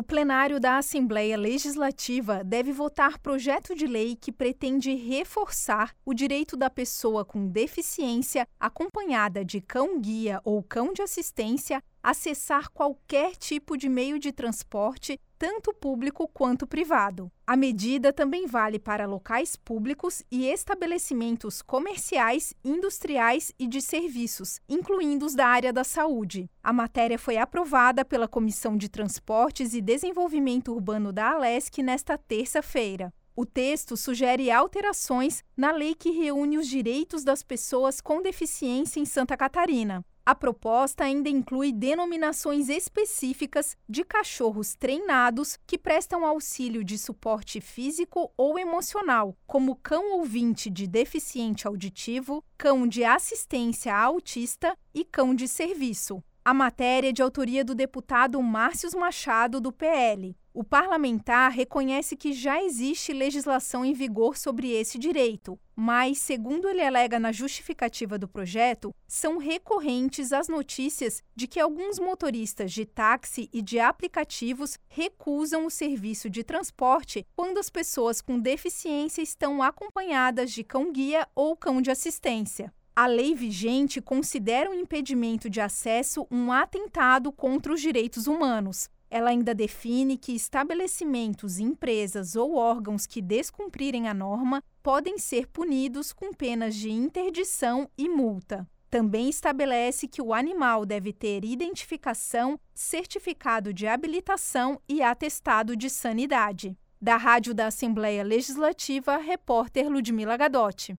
O plenário da Assembleia Legislativa deve votar projeto de lei que pretende reforçar o direito da pessoa com deficiência acompanhada de cão-guia ou cão de assistência acessar qualquer tipo de meio de transporte, tanto público quanto privado. A medida também vale para locais públicos e estabelecimentos comerciais, industriais e de serviços, incluindo os da área da saúde. A matéria foi aprovada pela Comissão de Transportes e Desenvolvimento Urbano da Alesc nesta terça-feira. O texto sugere alterações na lei que reúne os direitos das pessoas com deficiência em Santa Catarina. A proposta ainda inclui denominações específicas de cachorros treinados que prestam auxílio de suporte físico ou emocional, como cão ouvinte de deficiente auditivo, cão de assistência autista e cão de serviço. A matéria é de autoria do deputado Márcios Machado, do PL. O parlamentar reconhece que já existe legislação em vigor sobre esse direito, mas, segundo ele alega na justificativa do projeto, são recorrentes as notícias de que alguns motoristas de táxi e de aplicativos recusam o serviço de transporte quando as pessoas com deficiência estão acompanhadas de cão-guia ou cão de assistência. A lei vigente considera o impedimento de acesso um atentado contra os direitos humanos. Ela ainda define que estabelecimentos, empresas ou órgãos que descumprirem a norma podem ser punidos com penas de interdição e multa. Também estabelece que o animal deve ter identificação, certificado de habilitação e atestado de sanidade. Da Rádio da Assembleia Legislativa, repórter Ludmila Gadotti.